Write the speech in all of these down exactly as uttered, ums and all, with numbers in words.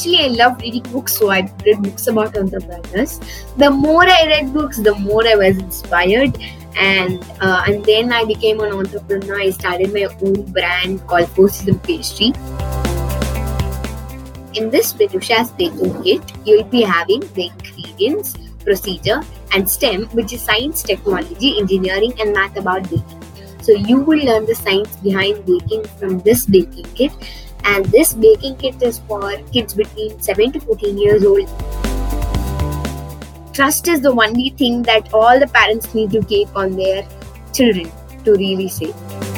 actually, I love reading books, so I read books about entrepreneurs. The more I read books, the more I was inspired. And uh, and then I became an entrepreneur. I started my own brand called Four Seasons Pastry. In this Vinusha's baking kit, you'll be having the ingredients, procedure, and STEM, which is science, technology, engineering, and math about baking. So you will learn the science behind baking from this baking kit. And this baking kit is for kids between seven to fourteen years old. Trust is the only thing that all the parents need to keep on their children to really say.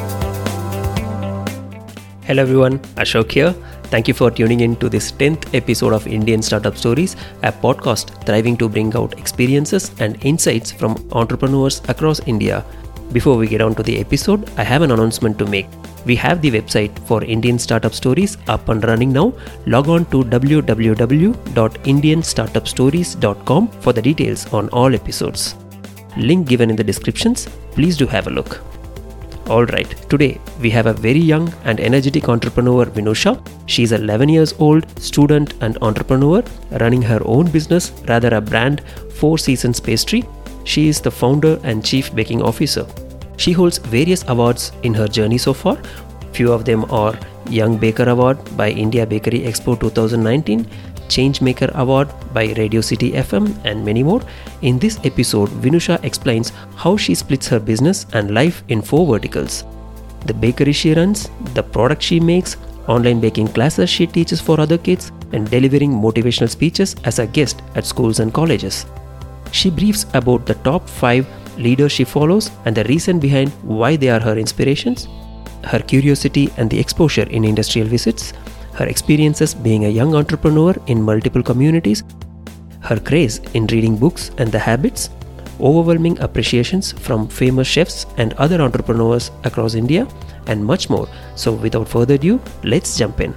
Hello everyone, Ashok here. Thank you for tuning in to this tenth episode of Indian Startup Stories, a podcast thriving to bring out experiences and insights from entrepreneurs across India. Before we get on to the episode, I have an announcement to make. We have the website for Indian Startup Stories up and running now. Log on to w w w dot indian startup stories dot com for the details on all episodes. Link given in the descriptions. Please do have a look. Alright, today we have a very young and energetic entrepreneur, Vinusha. She is eleven years old, student and entrepreneur, running her own business, rather a brand, Four Seasons Pastry. She is the founder and chief baking officer. She holds various awards in her journey so far. Few of them are Young Baker Award by India Bakery Expo twenty nineteen, Changemaker Award by Radio City F M, and many more. In this episode, Vinusha explains how she splits her business and life in four verticals: the bakery she runs, the product she makes, online baking classes she teaches for other kids, and delivering motivational speeches as a guest at schools and colleges. She briefs about the top five leaders she follows and the reason behind why they are her inspirations, her curiosity and the exposure in industrial visits, her experiences being a young entrepreneur in multiple communities, her craze in reading books and the habits, overwhelming appreciations from famous chefs and other entrepreneurs across India, and much more. So without further ado, let's jump in.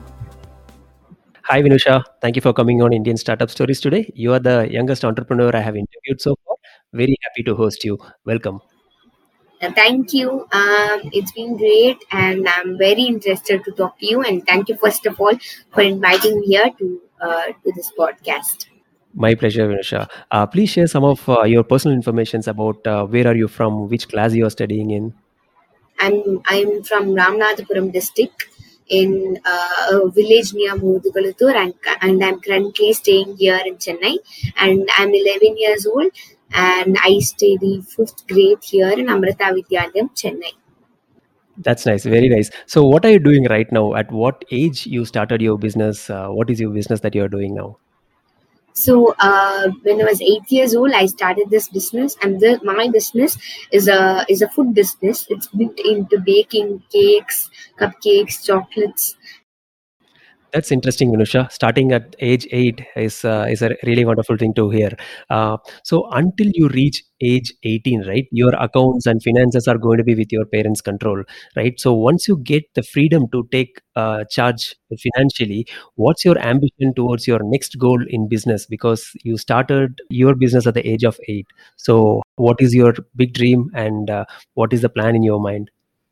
Hi Vinusha, thank you for coming on Indian Startup Stories today. You are the youngest entrepreneur I have interviewed so far. Very happy to host you. Welcome. Uh, thank you. Um, it's been great, and I'm very interested to talk to you. And thank you, first of all, for inviting me here to uh, to this podcast. My pleasure, Vinusha. Uh, please share some of uh, your personal information about uh, where are you from, which class you are studying in. I'm I'm from Ramanathapuram district in uh, a village near Mudugalathur, and and I'm currently staying here in Chennai. And I'm eleven years old. And I study fifth grade here in Amrita Vidyalayam, Chennai. That's nice, very nice. So what are you doing right now? At what age you started your business? Uh, what is your business that you're doing now? So uh, when I was eight years old, I started this business, and the, my business is a is a food business. It's built into baking cakes, cupcakes, chocolates. That's interesting, Vinusha. Starting at age eight is uh, is a really wonderful thing to hear. Uh, so until you reach age eighteen, right, your accounts and finances are going to be with your parents' control, right? So once you get the freedom to take uh, charge financially, what's your ambition towards your next goal in business? Because you started your business at the age of eight. So what is your big dream, and uh, what is the plan in your mind?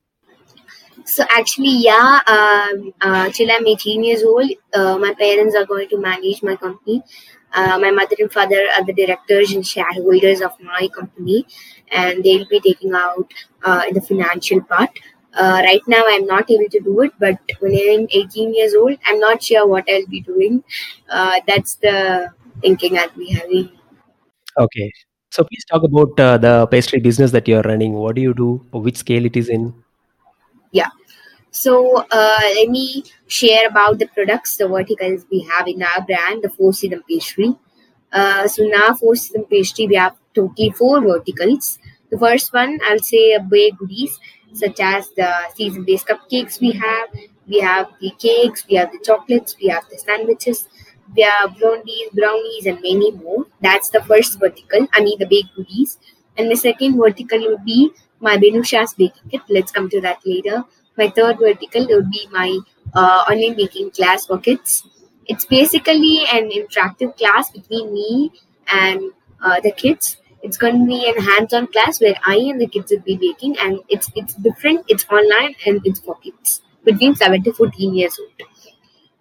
So actually, yeah, um, uh, till I'm eighteen years old, uh, my parents are going to manage my company. Uh, my mother and father are the directors and shareholders of my company, and they'll be taking out uh, the financial part. Uh, right now, I'm not able to do it, but when I'm eighteen years old, I'm not sure what I'll be doing. Uh, that's the thinking I'll be having. Okay. So please talk about uh, the pastry business that you're running. What do you do? Which scale it is in? Yeah. So uh, let me share about the products, the verticals we have in our brand, the Four Seasons Pastry. Uh, so now Four Seasons Pastry, we have totally four verticals. The first one, I'll say, uh, baked goodies, such as the season-based cupcakes we have. We have the cakes, we have the chocolates, we have the sandwiches, we have blondies, brownies, and many more. That's the first vertical, I mean the baked goodies. And the second vertical would be my Vinusha's baking kit. Let's come to that later. My third vertical would be my uh, online baking class for kids. It's basically an interactive class between me and uh, the kids. It's going to be a hands-on class where I and the kids will be baking, and it's it's different. It's online and it's for kids between seven to fourteen years old.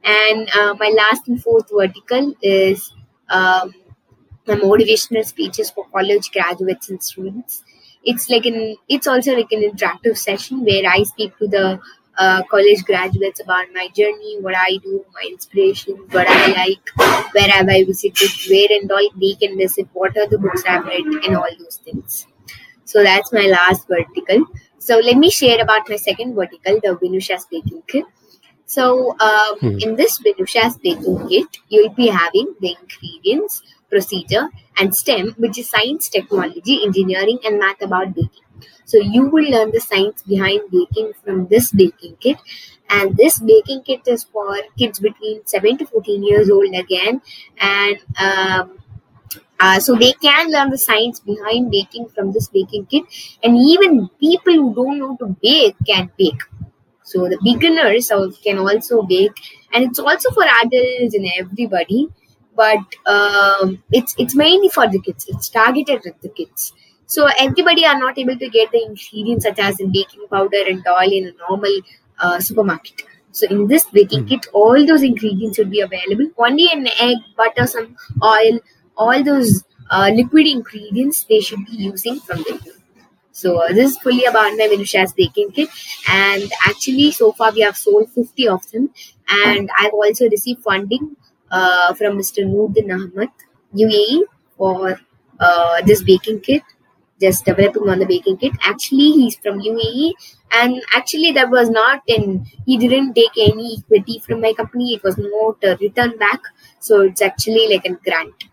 And uh, my last and fourth vertical is um, my motivational speeches for college graduates and students. It's like an it's also like an interactive session where I speak to the uh, college graduates about my journey, what I do, my inspirations, what I like, where have I visited, where and all they can visit, what are the books I've read, and all those things. So that's my last vertical. So let me share about my second vertical, the Vinusha's Baking Kit. So um, Hmm. in this Vinusha's Baking Kit, you'll be having the ingredients, procedure, and STEM, which is science, technology, engineering, and math about baking. So you will learn the science behind baking from this baking kit. And this baking kit is for kids between seven to fourteen years old again. And um, uh, so they can learn the science behind baking from this baking kit. And even people who don't know to bake can bake. So the beginners can also bake, and it's also for adults and everybody. But um, it's it's mainly for the kids. It's targeted at the kids. So everybody are not able to get the ingredients such as in baking powder and oil in a normal uh, supermarket. So in this baking Hmm. kit, all those ingredients will be available. Only an egg, butter, some oil, all those uh, liquid ingredients they should be using from the kit. So uh, this is fully about my Vinusha's baking kit, and actually so far we have sold fifty of them, and I've also received funding uh, from Mister Noordin Ahmed, U A E, for uh, this baking kit, just developing on the baking kit. Actually, he's from U A E, and actually that was not in. He didn't take any equity from my company. It was not a return back, so it's actually like a grant.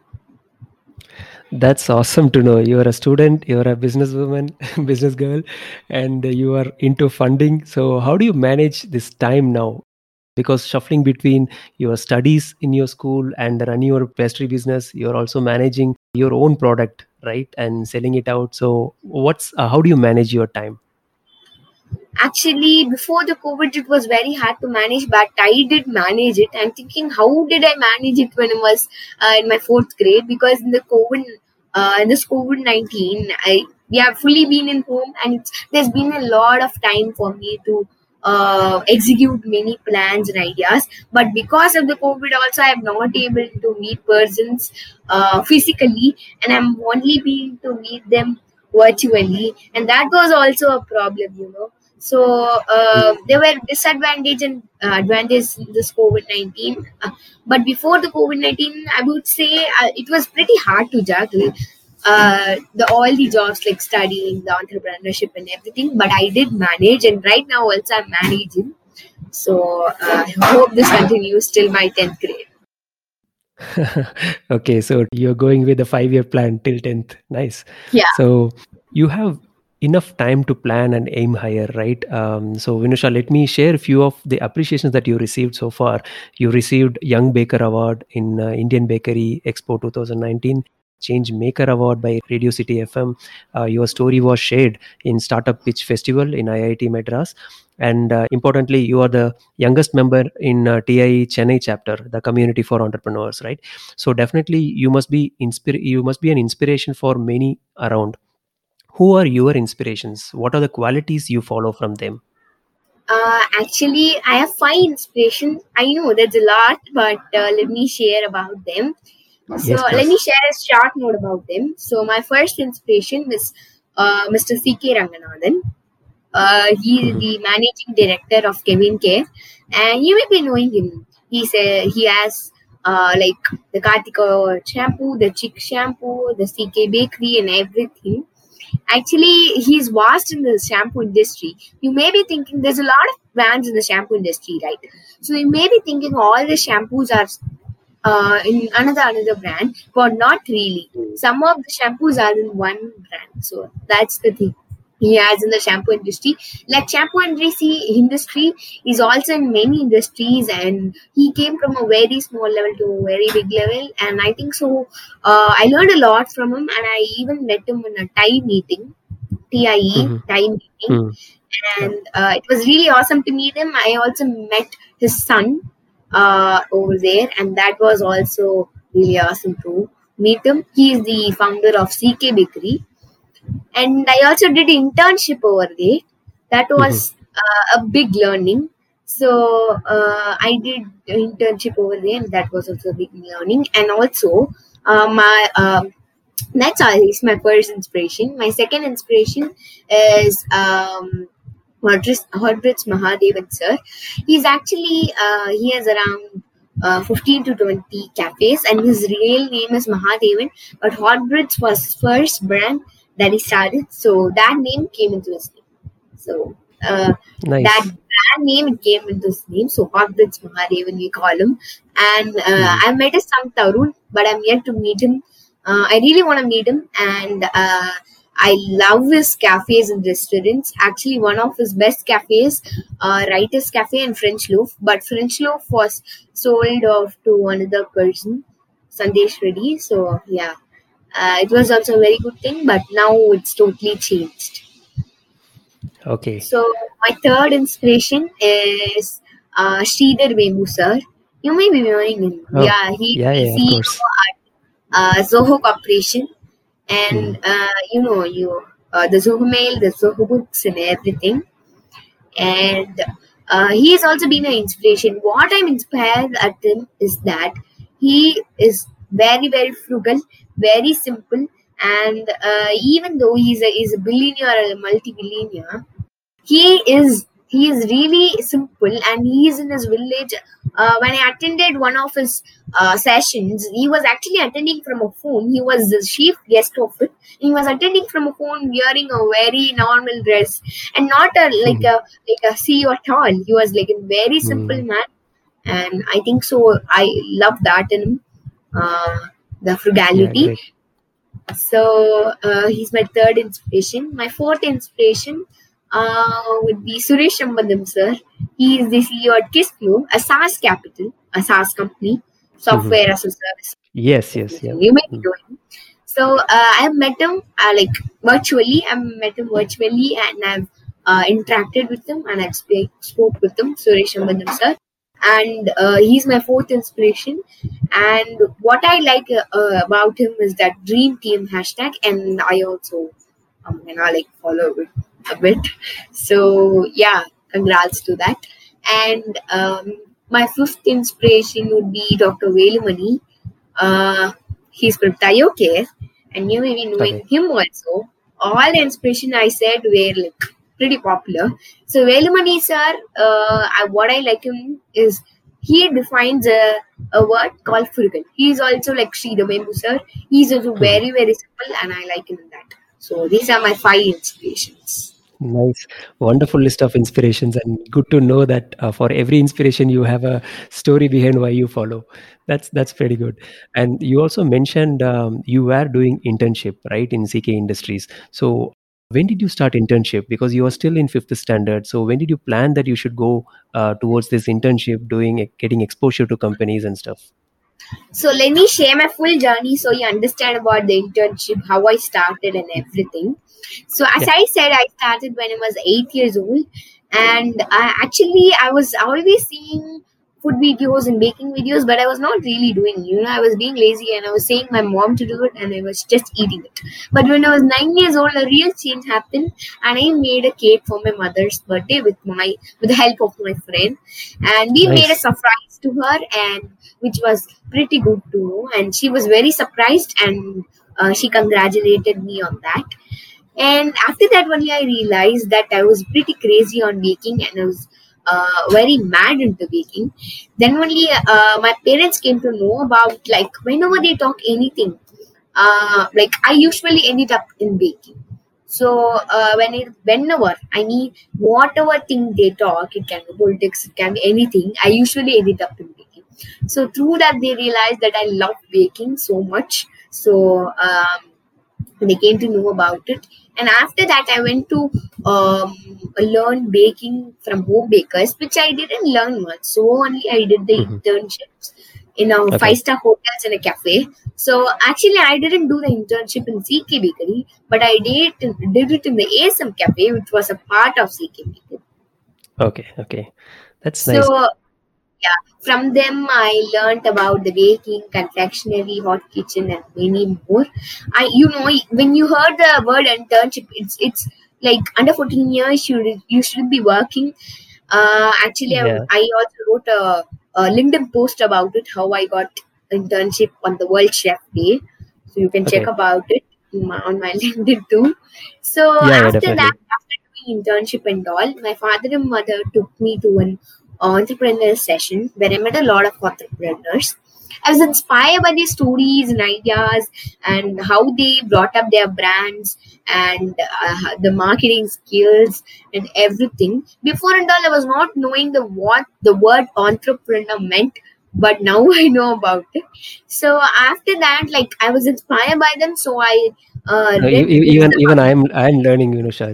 That's awesome to know. You're a student, you're a businesswoman, business girl, and you are into funding. So, how do you manage this time now? Because shuffling between your studies in your school and running your pastry business, you're also managing your own product, right? And selling it out. So, what's uh, how do you manage your time? Actually, before the COVID, it was very hard to manage, but I did manage it. I'm thinking, how did I manage it when I was uh, in my fourth grade? Because in the COVID, uh, in this COVID nineteen, I we have fully been in home, and it's, there's been a lot of time for me to uh, execute many plans and ideas. But because of the COVID, also I'm not able to meet persons uh, physically, and I'm only being to meet them virtually, and that was also a problem, you know. So uh, there were disadvantage and uh, advantages in this COVID nineteen. Uh, but before the COVID nineteen, I would say uh, it was pretty hard to juggle uh, the all the jobs like studying, the entrepreneurship and everything. But I did manage, and right now also I'm managing. So uh, I hope this continues till my tenth grade. Okay, so you're going with a five year plan till tenth. Nice. Yeah. So, you have enough time to plan and aim higher, right? Um, so, Vinusha, let me share a few of the appreciations that you received so far. You received Young Baker Award in uh, Indian Bakery Expo twenty nineteen, Change Maker Award by Radio City F M. Uh, your story was shared in Startup Pitch Festival in I I T Madras. And uh, importantly, you are the youngest member in uh, T I E Chennai chapter, the community for entrepreneurs, right? So definitely, you must be inspir- You must be an inspiration for many around. Who are your inspirations? What are the qualities you follow from them? Uh, actually, I have five inspirations. I know that's a lot, but uh, let me share about them. So Yes, let me please. share a short note about them. So my first inspiration was uh, Mister C K Ranganathan. Uh, he is Mhm. the managing director of Kevin Care, and you may be knowing him. He's a, he has uh, like the Kartika shampoo, the Chick shampoo, the C K bakery, and everything. Actually, he's vast in the shampoo industry. You may be thinking there's a lot of brands in the shampoo industry, right? So you may be thinking all the shampoos are uh, in another another brand, but not really. Some of the shampoos are in one brand. So that's the thing he has in the shampoo industry. Like shampoo industry industry is also in many industries, and he came from a very small level to a very big level. And I think so. Uh, I learned a lot from him, and I even met him in a Thai meeting, T I E Mhm. Thai meeting, Mhm. Yeah. and uh, it was really awesome to meet him. I also met his son uh, over there, and that was also really awesome to meet him. He is the founder of C K Bakery, and I also did internship over there. That Mhm. was uh, a big learning. So uh, I did internship over there, and that was also a big learning. And also, uh, my uh, that's always my first inspiration. My second inspiration is um, Hordrich Hordrich Mahadevan sir. He's actually uh, he has around uh, fifteen to twenty cafes, and his real name is Mahadevan. But Hordrich was his first brand that he started, so that name came into his name. So uh, Nice. that brand name came into his name. So Hordrich Mahadevan we call him. And uh, Mhm. I met his son Tarun, but I'm yet to meet him. Uh, I really want to meet him, and uh, I love his cafes and restaurants. Actually, one of his best cafes, uh, Writer's Cafe and French Loaf. But French Loaf was sold off to another person, Sandesh Reddy. So yeah, uh, it was also a very good thing. But now it's totally changed. Okay. So my third inspiration is uh, Sridhar Vembu sir. You may be knowing him. Oh, Yeah, he's yeah, the yeah, of C E O course. at uh, Zoho Corporation. And Mm. uh, you know you uh, the Zoho Mail, the Zoho Books, and everything. And uh, he has also been an inspiration. What I'm inspired at him is that he is very very frugal, very simple, and uh, even though he's a he's a billionaire or a multi-billionaire, he is he is really simple, and he is in his village. Uh, when I attended one of his uh, sessions, he was actually attending from a phone. He was the chief guest of it. He was attending from a phone, wearing a very normal dress, and not a like a like a C E O at all. He was like a very simple Mm. man, and I think so. I love that in him, uh, the Yeah, frugality. great. So uh, he's my third inspiration. My fourth inspiration uh, would be Suresh Ambadam sir. He is the C E O at Kissflow, a SaaS capital, a SaaS company, software as a service. Yes, yes, yeah. You may be Mm. doing. So uh, I have met him uh, like virtually. I've met him virtually, and I've uh, interacted with him, and I've sp- spoke with him, Suresh Ambadam sir. And uh, he's my fourth inspiration. And what I like uh, uh, about him is that dream team hashtag, and I also um, you know like follow it a bit. So yeah, congrats to that. And um, my fifth inspiration would be Doctor Velumani. Uh, he's from TayoCare, and you may be knowing Okay. him also. All the inspiration I said were like pretty popular. So Velumani sir, uh, I, what I like him is he defines a, a word called frugal. He's also like Sridhar Vembu sir. He's also very very simple, and I like him in that. So these are my five inspirations. Nice, wonderful list of inspirations, and good to know that uh, for every inspiration you have a story behind why you follow. That's that's pretty good. And you also mentioned um, you were doing internship, right, in C K Industries. So when did you start internship? Because you are still in fifth standard. So when did you plan that you should go uh, towards this internship, doing getting exposure to companies and stuff? So let me share my full journey so you understand about the internship, how I started and everything. So as Yeah. I said, I started when I was eight years old, and I, actually I was always seeing food videos and baking videos, but I was not really doing. You know, I was being lazy, and I was saying my mom to do it, and I was just eating it. But when I was nine years old, a real change happened, and I made a cake for my mother's birthday with my with the help of my friend, and we made a Nice. surprise to her, and which was pretty good to know, and she was very surprised, and uh, she congratulated me on that. And after that only I realized that I was pretty crazy on baking, and I was uh, very mad into baking. Then only uh, my parents came to know about, like, whenever they talk anything, uh, like I usually ended up in baking. So uh, when it, whenever I mean whatever thing they talk, it can be politics, it can be anything. I usually ended up in baking. So through that they realized that I love baking so much. So um, they came to know about it, and after that I went to um, learn baking from home bakers, which I didn't learn much. So only I did the Mhm. internships in a Okay. five star hotels and a cafe. So actually I didn't do the internship in C K Bakery, but I did did it in the A S M Cafe, which was a part of C K Bakery. Okay. Okay. That's So nice. yeah, from them I learned about the baking, confectionery, hot kitchen, and many more. I, you know, when you heard the word internship, it's it's like under fourteen years you you should be working. Uh, actually, I, Yeah. I also wrote a, a LinkedIn post about it, how I got internship on the World Chef Day. So you can check Okay. about it in my, on my LinkedIn too. So Yeah, yeah, after that, definitely. after doing internship and all, my father and mother took me to an entrepreneur session where I met a lot of entrepreneurs. I was inspired by their stories and ideas and how they brought up their brands and uh, the marketing skills and everything. Before and all, I was not knowing the what the word entrepreneur meant, but now I know about it. So after that, like I was inspired by them, so I uh, No, e- read e- books even about even I am I am learning, you know, Shad.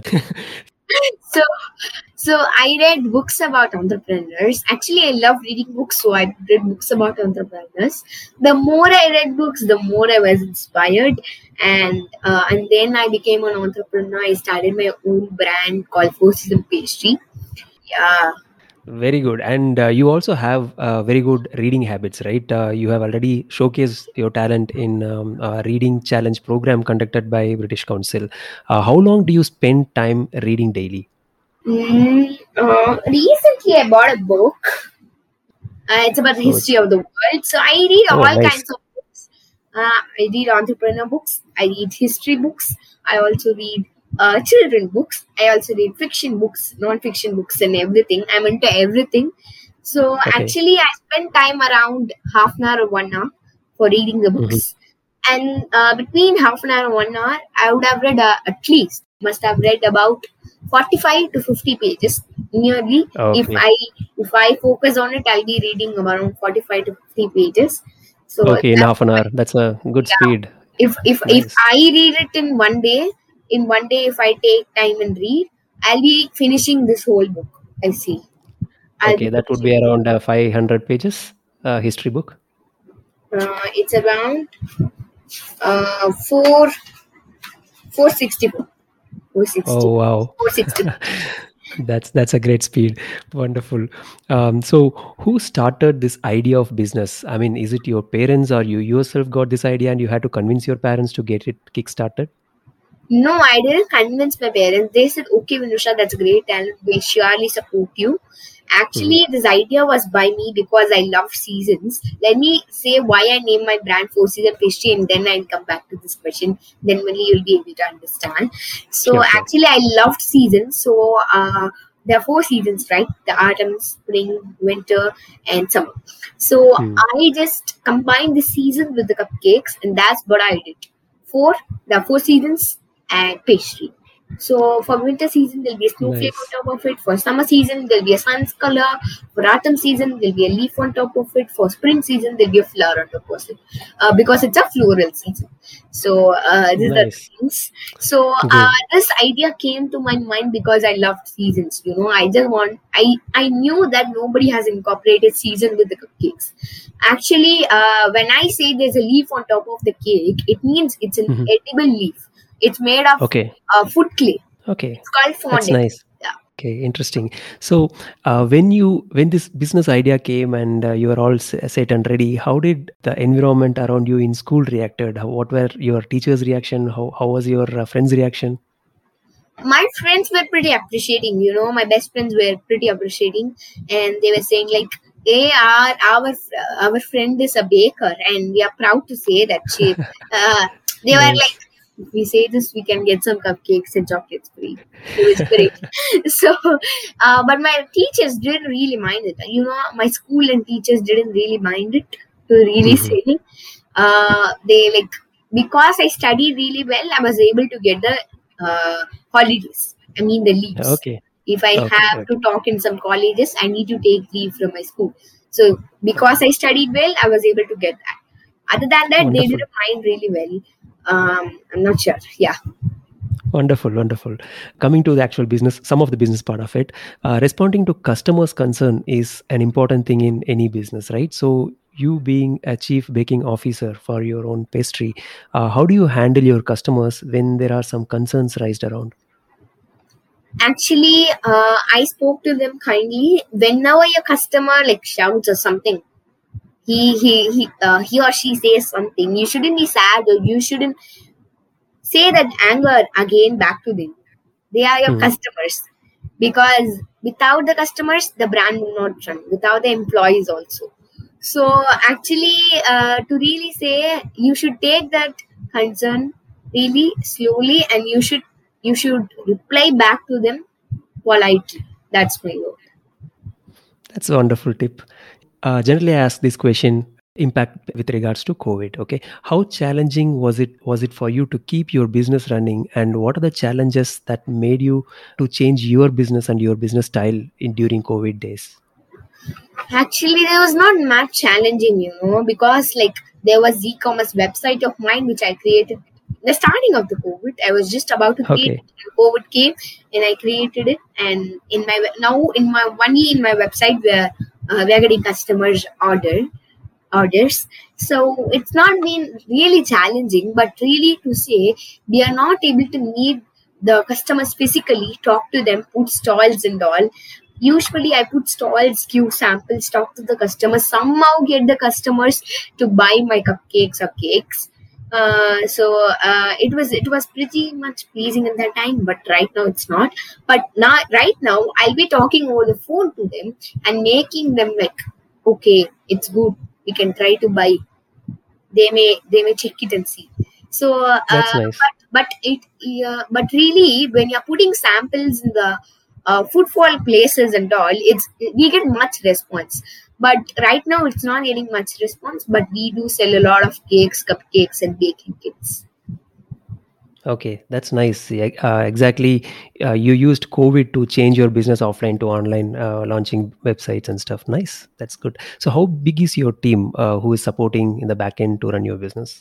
so so I read books about entrepreneurs. Actually, I love reading books, so I read books about entrepreneurs. The more I read books, the more I was inspired, and uh, and then I became an entrepreneur. I started my own brand called Four Season Pastry. Yeah. Very good. And uh, you also have uh, very good reading habits, right? Uh, you have already showcased your talent in um, a reading challenge program conducted by British Council. Uh, how long do you spend time reading daily? Mm, uh, recently, I bought a book. Uh, it's about the Oh, history it's of the world. So I read oh, all nice. kinds of books. Uh, I read entrepreneur books. I read history books. I also read uh, children books. I also read fiction books, non-fiction books, and everything. I'm into everything. So Okay. actually, I spend time around half an hour or one hour for reading the Hmm. books. And uh, between half an hour and one hour, I would have read uh, at least must have read about forty-five to fifty pages nearly. If Okay. I if I focus on it, I'll be reading around forty-five to fifty pages. So Okay, in that's half an hour. That's a good yeah. speed. If if if Nice. I read it in one day, in one day, if I take time and read, I'll be finishing this whole book. I see. I'll Okay, be that would finishing. be around uh, five hundred pages, uh, history book. Uh, it's around uh four four sixty four. Four sixty. Oh, wow. Four sixty. That's that's a great speed. Wonderful. Um, so, who started this idea of business? I mean, is it your parents or you yourself got this idea and you had to convince your parents to get it kick-started? No, I didn't convince my parents. They said, okay, Vinusha, that's great talent. We'll surely support you. Mhm. Actually, this idea was by me because I love seasons. Let me say why I named my brand Four Season Pastry and then I'll come back to this question. Then only you'll be able to understand. So, Sure, sure. actually, I loved seasons. So, uh, there are four seasons, right? The autumn, spring, winter, and summer. So, Hmm. I just combined the seasons with the cupcakes, and that's what I did. Four, the four seasons and pastry. So for winter season there'll be a snowflake on Nice. top of it. For summer season there'll be a sun's color. For autumn season there'll be a leaf on top of it. For spring season there'll be a flower on top of it. Uh, because it's a floral season. So uh, these are the Nice. things. So uh, Good. this idea came to my mind because I loved seasons. You know, I just want. I I knew that nobody has incorporated season with the cupcakes. Actually, uh, when I say there's a leaf on top of the cake, it means it's an Mhm. edible leaf. It's made of Okay. uh, food clay. Okay. It's called That's fondant. nice. Yeah. Okay, interesting. So, uh, when you when this business idea came and uh, you were all s- set and ready, how did the environment around you in school reacted? How, what were your teachers' reaction? How how was your uh, friends' reaction? My friends were pretty appreciating. You know, my best friends were pretty appreciating, and they were saying like, "Hey, our our our friend is a baker, and we are proud to say that she." Uh, they were like, Nice. "If we say this, we can get some cupcakes and chocolates free." It was great. So, uh, but my teachers didn't really mind it. You know, my school and teachers didn't really mind it. To really Mhm. say, uh, they like because I studied really well, I was able to get the uh, holidays. I mean the leaves. Okay. If I Okay. have to Okay. talk in some colleges, I need to take leave from my school. So because I studied well, I was able to get that. Other than that, they Wonderful. didn't mind really well. Um, I'm not sure. Yeah. Wonderful, wonderful. Coming to the actual business, some of the business part of it, uh, responding to customers' concern is an important thing in any business, right? So, you being a chief baking officer for your own pastry, uh, how do you handle your customers when there are some concerns raised around? Actually, uh, I spoke to them kindly. Whenever your customer like shouts or something, he he he uh, he or she says something, you shouldn't be sad or you shouldn't say that anger again back to them. They are your Mhm. customers because without the customers, the brand will not run. Without the employees also. So actually, uh, to really say, you should take that concern really slowly, and you should you should reply back to them politely. That's my word. That's a wonderful tip. Uh, generally, I ask this question impact with regards to COVID. Okay, how challenging was it was it for you to keep your business running, and what are the challenges that made you to change your business and your business style in during COVID days? Actually, there was not much challenging, you know, because like there was e-commerce website of mine which I created the starting of the COVID. I was just about to create Okay. it when COVID came, and I created it. And in my we- now in my only in my website where uh, we are getting customers order orders. So it's not been really challenging, but really to say we are not able to meet the customers physically, talk to them, put stalls and all. Usually I put stalls, give samples, talk to the customers, somehow get the customers to buy my cupcakes or cakes. Uh, so uh, it was it was pretty much pleasing at that time, but right now it's not. But now right now I'll be talking over the phone to them and making them like, okay, it's good, we can try to buy. They may they may check it and see. So uh, That's nice. but but it uh, but really when you're putting samples in the uh, footfall places and all, it's we get much response. But right now it's not getting much response, but we do sell a lot of cakes, cupcakes and baking kits. Okay, that's nice. Yeah, uh, exactly. Uh, you used COVID to change your business offline to online, uh, launching websites and stuff. Nice. That's good. So, how big is your team uh, who is supporting in the back end to run your business?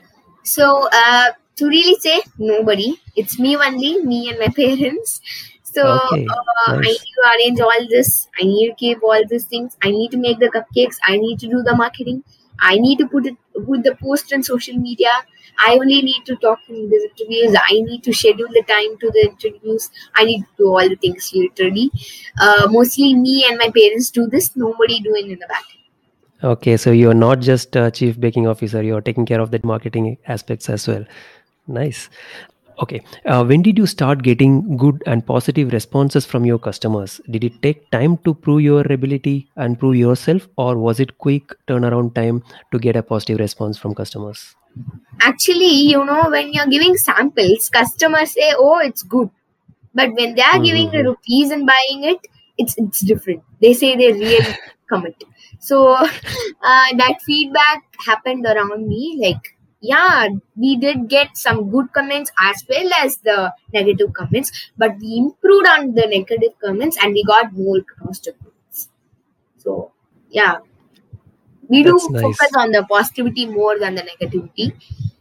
So uh, to really say, nobody. It's me only, me and my parents. So Okay, uh, I nice. need to arrange all this. I need to keep all these things. I need to make the cupcakes. I need to do the marketing. I need to put it put the post on social media. I only need to talk in the interviews. I need to schedule the time to the interviews. I need to do all the things literally. Uh, mostly me and my parents do this. Nobody doing in the back. Okay, so you're not just a chief baking officer, you're taking care of the marketing aspects as well. Nice. Okay. Uh, when did you start getting good and positive responses from your customers? Did it take time to prove your ability and prove yourself, or was it quick turnaround time to get a positive response from customers? Actually, you know, when you're giving samples, customers say, "Oh, it's good." But when they are giving the Mm-hmm. rupees and buying it, it's it's different. They say they really commit. So uh, that feedback happened around me. Like, yeah, we did get some good comments as well as the negative comments, but we improved on the negative comments and we got more positive comments. So yeah, we do That's focus nice. on the positivity more than the negativity.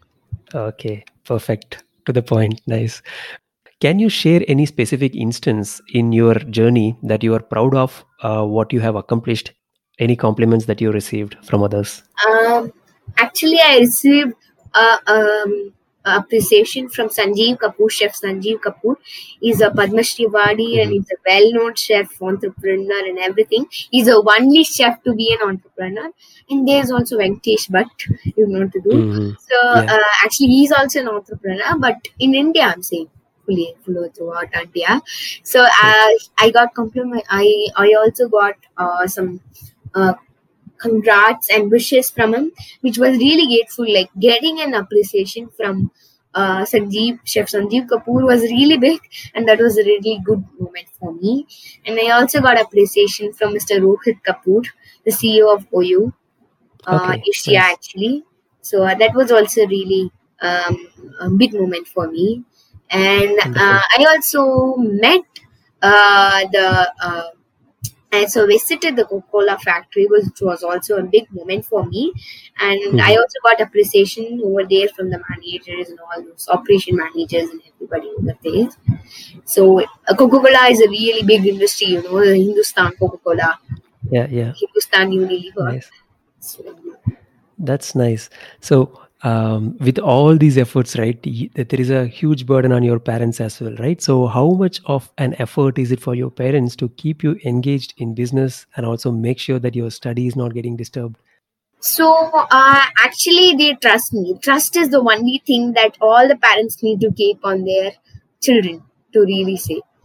Okay, perfect. To the point. Nice. Can you share any specific instance in your journey that you are proud of, uh, what you have accomplished? Any compliments that you received from others? Um, Actually, I received uh, um, appreciation from Sanjeev Kapoor, Chef Sanjeev Kapoor. He's a Padma Shri Awardee and Mhm. he's a well-known chef, entrepreneur, and everything. He's a only chef to be an entrepreneur. And there's also Venkatesh Bhatt, you know to do. Mhm. So Yeah. uh, actually, he's also an entrepreneur, but in India, I'm saying fully full throughout India. So Okay. uh, I got compliment. I I also got uh, some. Uh, Congrats and wishes from him, which was really grateful. Like getting an appreciation from uh, Sanjeev, Chef Sanjeev Kapoor was really big, and that was a really good moment for me. And I also got appreciation from Mister Rohit Kapoor, the C E O of O U, uh, Okay. Asia Nice. actually. So uh, that was also really um, a big moment for me. And uh, Wonderful. I also met uh, the uh, and so visited the Coca-Cola factory, which was also a big moment for me. And I Mhm. also got appreciation over there from the managers and all those operation managers and everybody over there. So uh, Coca-Cola is a really big industry, you know, the Hindustan Coca-Cola, Yeah. Yeah. Hindustan Unilever. Nice. So, That's nice. So, um, with all these efforts, right, y- that there is a huge burden on your parents as well, right? So, how much of an effort is it for your parents to keep you engaged in business and also make sure that your study is not getting disturbed? so uh, actually, they trust me. Trust is the only thing that all the parents need to keep on their children to really say.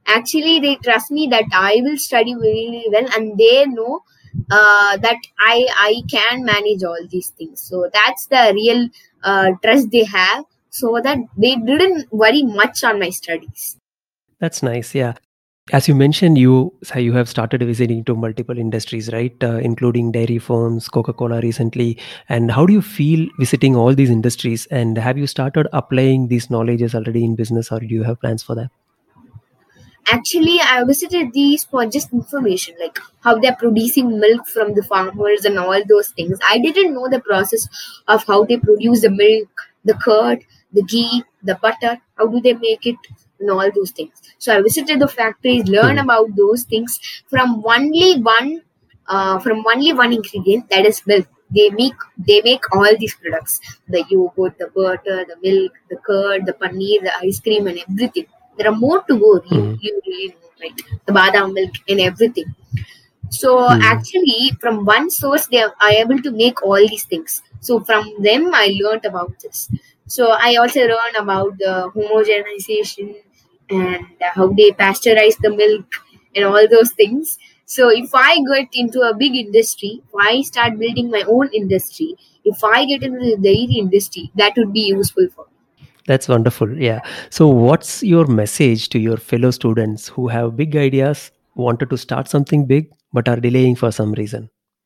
Actually, they trust me that I will study really well, and they know uh, that I I can manage all these things. So that's the real uh, trust they have. So that they didn't worry much on my studies. That's nice. Yeah. As you mentioned, you so you have started visiting to multiple industries, right? Uh, including dairy farms, Coca-Cola recently. And how do you feel visiting all these industries? And have you started applying these knowledges already in business, or do you have plans for that? Actually, I visited these for just information, like how they're producing milk from the farmers and all those things. I didn't know the process of how they produce the milk, the curd, the ghee, the butter, how do they make it, and all those things. So I visited the factories, learn Mhm. about those things from only one, uh, from only one ingredient, that is milk. They make they make all these products: the yogurt, the butter, the milk, the curd, the paneer, the ice cream, and everything. There are more to go. You Mhm. you really know, right? The badam milk and everything. So Mhm. actually, from one source, they are, are able to make all these things. So from them, I learned about this. So I also learned about the homogenization and how they pasteurize the milk and all those things. So if I get into a big industry, if I start building my own industry, if I get into the dairy industry, that would be useful for me. That's wonderful. Yeah. So, what's your message to your fellow students who have big ideas, wanted to start something big, but are delaying for some reason?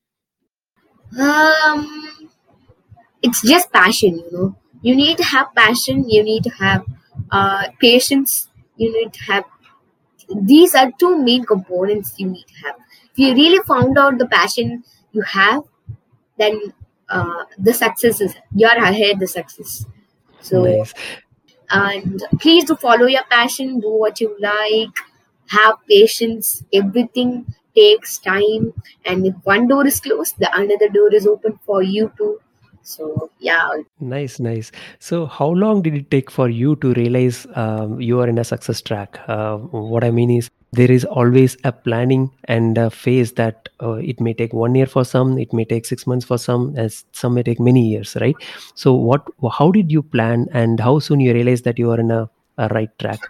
Um, it's just passion, you know. You need to have passion. You need to have uh, patience. You need to have. These are two main components you need to have. If you really found out the passion you have, then uh, the success is you're ahead. The success. So Nice. and please do follow your passion. Do what you like. Have patience. Everything takes time, and if one door is closed, the another door is open for you too. So yeah. Nice, nice. So, how long did it take for you to realize um, you are in a success track? Uh, what I mean is, there is always a planning and a phase that uh, it may take one year for some, it may take six months for some, as some may take many years, right? So, what? How did you plan, and how soon you realized that you are in a, a right track?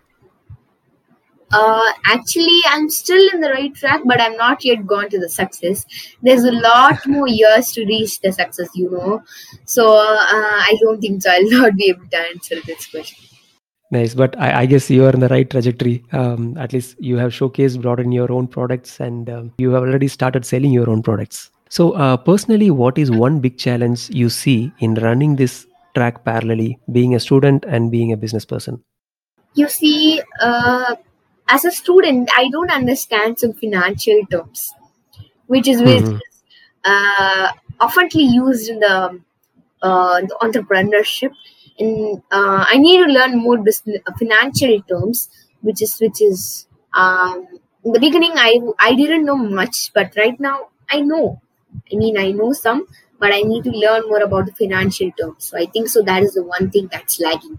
Uh, actually, I'm still in the right track, but I'm not yet gone to the success. There's a lot more years to reach the success, you know. So uh, I don't think so. I'll not be able to answer this question. Nice, but I, I guess you are in the right trajectory. Um, at least you have showcased, brought in your own products, and um, you have already started selling your own products. So, uh, personally, what is one big challenge you see in running this track parallelly, being a student and being a business person? You see, uh, as a student, I don't understand some financial terms, which is which Hmm. is uh, oftenly used in the, uh, the entrepreneurship. And uh, I need to learn more business, financial terms, which is which is um, in the beginning I I didn't know much, but right now I know. I mean, I know some, but I need to learn more about the financial terms. So I think so that is the one thing that's lagging.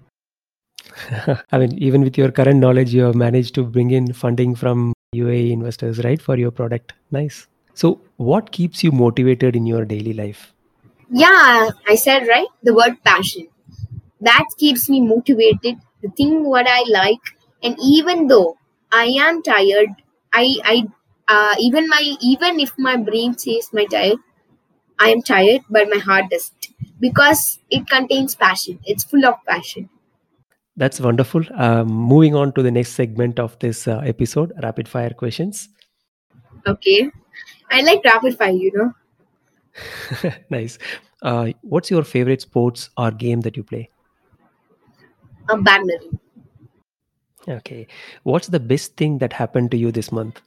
I mean, even with your current knowledge, you have managed to bring in funding from U A E investors, right, for your product. Nice. So, what keeps you motivated in your daily life? Yeah, I said right the word passion. That keeps me motivated to think what I like. And even though I am tired, I I uh, even my even if my brain says my tired, I am tired, but my heart doesn't, because it contains passion. It's full of passion. That's wonderful. Um, moving on to the next segment of this uh, episode, rapid fire questions. Okay, I like rapid fire. You know, Nice. Uh, what's your favorite sports or game that you play? a badminton, Okay. What's the best thing that happened to you this month?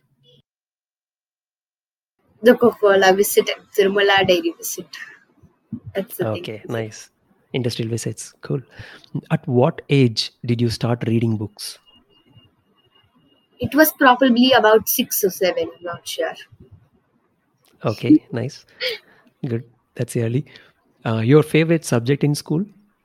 the Coca-Cola visit, and Tirumala Dairy visit. That's the thing. Okay, nice. Industrial visits. Cool. At what age did you start reading books? It was probably about six or seven. I'm not sure. Okay, nice. Good. That's early. Uh, your favorite subject in school?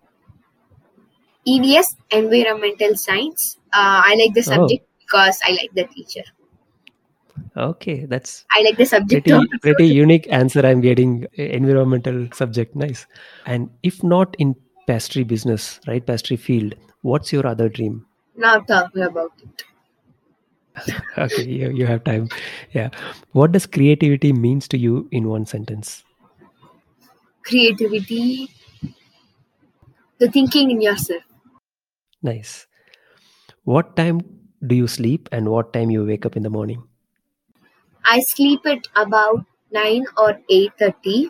E V S, environmental science. Uh, I like the Oh, subject because I like the teacher. okay. That's I like the subject also. pretty pretty unique answer I'm getting. uh, Environmental subject. Nice. And if not in pastry business, right? Pastry field, what's your other dream? Now talking about it. Okay, you, you have time. Yeah. What does creativity means to you in one sentence? Creativity, the thinking in yourself. Nice. What time do you sleep and what time you wake up in the morning? I sleep at about nine or eight thirty,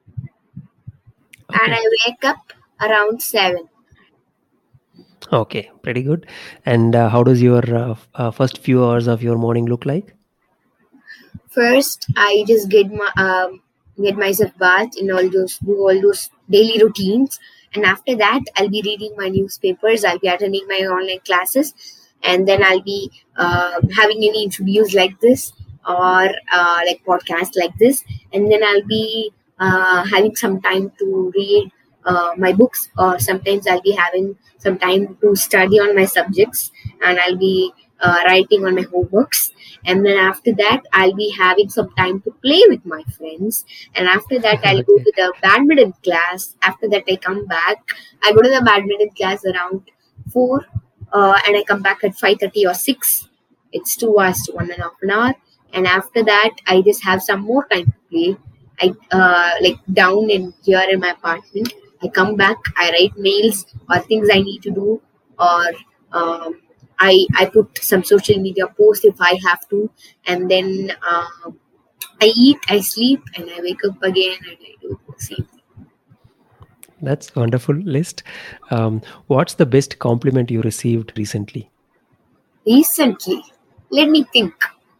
and Okay. I wake up around seven. Okay, pretty good. And uh, how does your uh, f- uh, first few hours of your morning look like? First, I just get my um, get myself bath and all those do all those daily routines, and after that, I'll be reading my newspapers. I'll be attending my online classes, and then I'll be uh, having any interviews like this or uh, like podcasts like this, and then I'll be uh, having some time to read uh, my books, or sometimes I'll be having some time to study on my subjects, and I'll be uh, writing on my homeworks, and then after that I'll be having some time to play with my friends, and after that I'll go Okay. to the badminton class. After that I come back. I go to the badminton class around four, uh, and I come back at five thirty or six. It's two hours to one and a half an hour, and after that I just have some more time to play. I uh, like down in here in my apartment. I come back, I write mails or things I need to do, or um, I I put some social media post if I have to, and then uh, I eat, I sleep, and I wake up again and I do the same thing. That's a wonderful list. Um, what's the best compliment you received recently? Recently, let me think.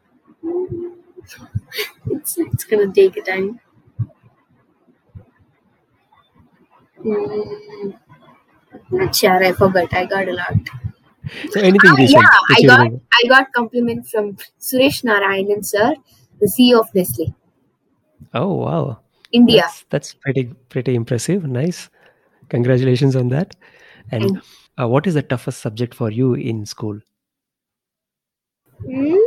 It's it's gonna take a time. Hmm, not sure. I forgot. I got a lot. So anything Ah, yeah, recent which I you got remember? I got compliment from Suresh Narayanan sir, the C E O of Nestle, Oh wow, India. that's that's pretty pretty impressive. Nice, congratulations on that. And And uh, what is the toughest subject for you in school? hmm,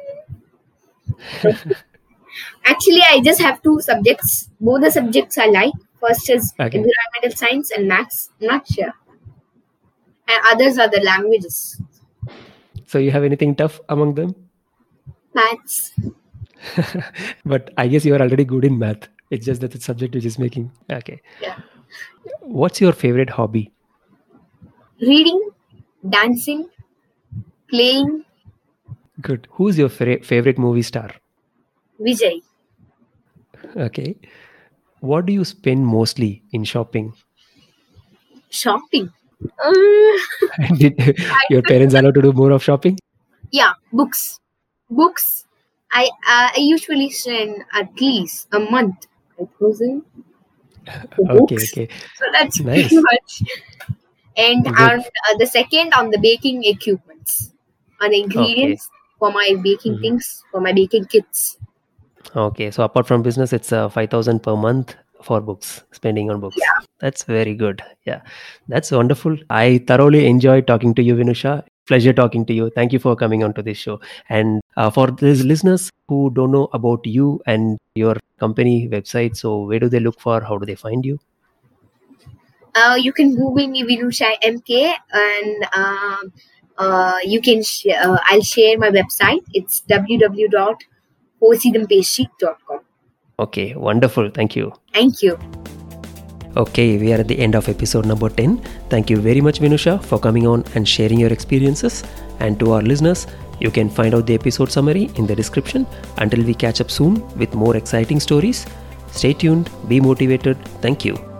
actually, I just have two subjects. Both the subjects I like. First is Okay, environmental science and maths. I'm not sure. And others are the languages. so you have anything tough among them? Maths. But I guess you are already good in math. It's just that the subject which is making. Okay. Yeah. What's your favorite hobby? Reading, dancing, playing. Good. Who's your fa- favorite movie star? Vijay. Okay. What do you spend mostly in shopping? Shopping. Uh, Did your parents allow to do more of shopping? yeah, books. Books. I uh, I usually spend at least a month five thousand for Okay, books. okay. So that's pretty Nice. much. And on Good. uh, the second on the baking equipments, on the Okay. ingredients for my baking Mhm. things, for my baking kits. Okay. So apart from business, it's uh, five thousand per month for books, spending on books. Yeah. That's very good. Yeah. That's wonderful. I thoroughly enjoyed talking to you, Vinusha. Pleasure talking to you. Thank you for coming on to this show. And uh, for these listeners who don't know about you and your company website, so where do they look for? How do they find you? Uh, you can Google me Vinusha M K, and um, uh, you can sh- uh, I'll share my website. It's w w w dot fourseedampastry dot com. Okay. Wonderful. Thank you. Thank you. Okay, we are at the end of episode number ten. Thank you very much, Vinusha, for coming on and sharing your experiences. And to our listeners, you can find out the episode summary in the description. Until we catch up soon with more exciting stories, stay tuned, be motivated. Thank you.